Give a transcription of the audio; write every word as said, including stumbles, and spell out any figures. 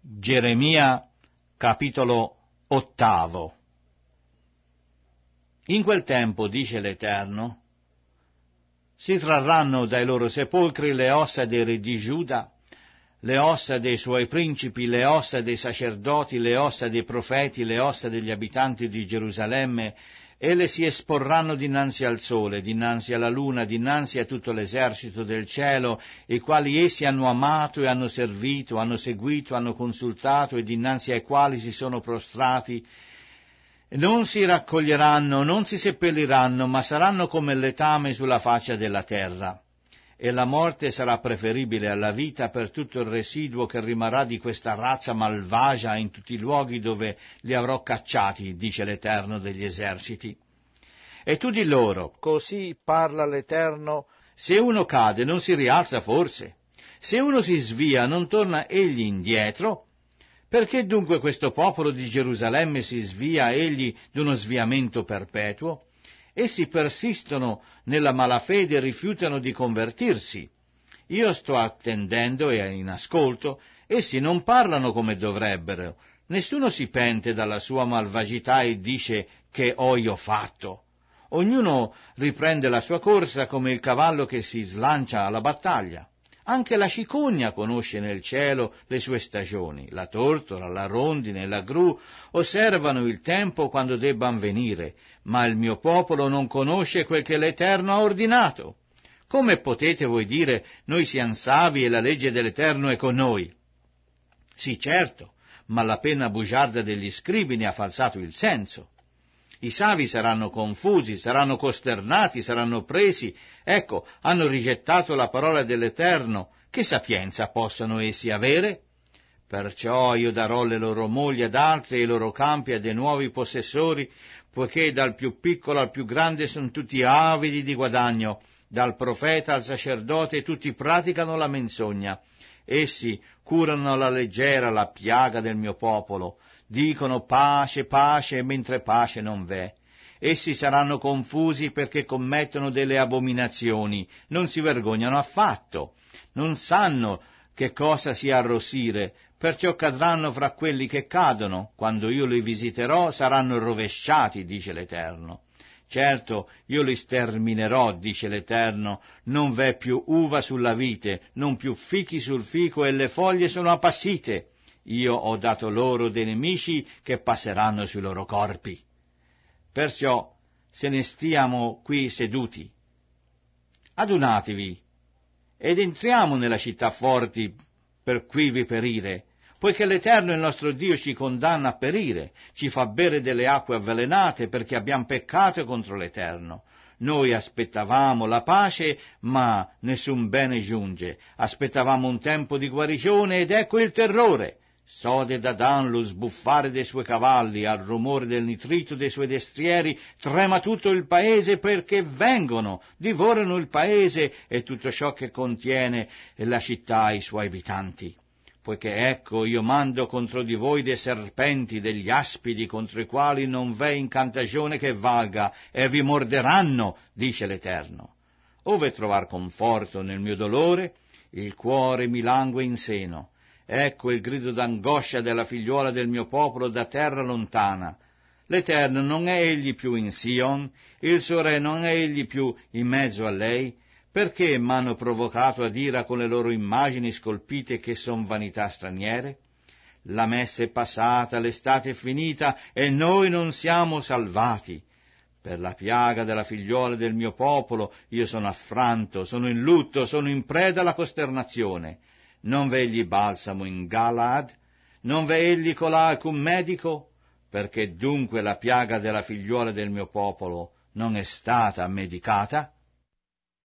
Geremia, capitolo ottavo. In quel tempo, dice l'Eterno, si trarranno dai loro sepolcri le ossa dei re di Giuda, le ossa dei suoi principi, le ossa dei sacerdoti, le ossa dei profeti, le ossa degli abitanti di Gerusalemme, e le si esporranno dinanzi al sole, dinanzi alla luna, dinanzi a tutto l'esercito del cielo, i quali essi hanno amato e hanno servito, hanno seguito, hanno consultato e dinanzi ai quali si sono prostrati. Non si raccoglieranno, non si seppelliranno, ma saranno come il letame sulla faccia della terra. E la morte sarà preferibile alla vita per tutto il residuo che rimarrà di questa razza malvagia in tutti i luoghi dove li avrò cacciati, dice l'Eterno degli eserciti. E tu di loro, così parla l'Eterno, se uno cade non si rialza forse? Se uno si svia non torna egli indietro? Perché dunque questo popolo di Gerusalemme si svia egli d'uno sviamento perpetuo? Essi persistono nella malafede e rifiutano di convertirsi. Io sto attendendo e in ascolto, essi non parlano come dovrebbero, nessuno si pente dalla sua malvagità e dice che ho io fatto. Ognuno riprende la sua corsa come il cavallo che si slancia alla battaglia. Anche la cicogna conosce nel cielo le sue stagioni, la tortora, la rondine, la gru osservano il tempo quando debban venire, ma il mio popolo non conosce quel che l'Eterno ha ordinato. Come potete voi dire, noi siamo savi e la legge dell'Eterno è con noi? Sì, certo, ma la penna bugiarda degli scribi ne ha falsato il senso. I savi saranno confusi, saranno costernati, saranno presi. Ecco, hanno rigettato la parola dell'Eterno. Che sapienza possono essi avere? Perciò io darò le loro mogli ad altri e i loro campi a dei nuovi possessori, poiché dal più piccolo al più grande sono tutti avidi di guadagno, dal profeta al sacerdote tutti praticano la menzogna. Essi curano alla leggera la piaga del mio popolo. Dicono pace, pace, mentre pace non v'è. Essi saranno confusi perché commettono delle abominazioni, non si vergognano affatto, non sanno che cosa sia arrossire, perciò cadranno fra quelli che cadono, quando io li visiterò saranno rovesciati, dice l'Eterno. Certo, io li sterminerò, dice l'Eterno, non v'è più uva sulla vite, non più fichi sul fico e le foglie sono appassite. Io ho dato loro dei nemici che passeranno sui loro corpi. Perciò se ne stiamo qui seduti. Adunatevi ed entriamo nella città forti per quivi perire, poiché l'Eterno il nostro Dio ci condanna a perire, ci fa bere delle acque avvelenate perché abbiamo peccato contro l'Eterno. Noi aspettavamo la pace, ma nessun bene giunge. Aspettavamo un tempo di guarigione ed ecco il terrore. Sode da Dan lo sbuffare dei suoi cavalli, al rumore del nitrito dei suoi destrieri, trema tutto il paese perché vengono, divorano il paese e tutto ciò che contiene e la città e i suoi abitanti. Poiché ecco io mando contro di voi dei serpenti, degli aspidi, contro i quali non v'è incantagione che valga, e vi morderanno, dice l'Eterno. Ove trovar conforto nel mio dolore, il cuore mi langue in seno. Ecco il grido d'angoscia della figliuola del mio popolo da terra lontana. L'Eterno non è egli più in Sion, il suo re non è egli più in mezzo a lei? Perché m'hanno provocato ad ira con le loro immagini scolpite che son vanità straniere? La messa è passata, l'estate è finita e noi non siamo salvati. Per la piaga della figliuola del mio popolo io sono affranto, sono in lutto, sono in preda alla costernazione. Non v'è egli balsamo in Galaad? Non v'è egli colà alcun medico? Perché dunque la piaga della figliuola del mio popolo non è stata medicata?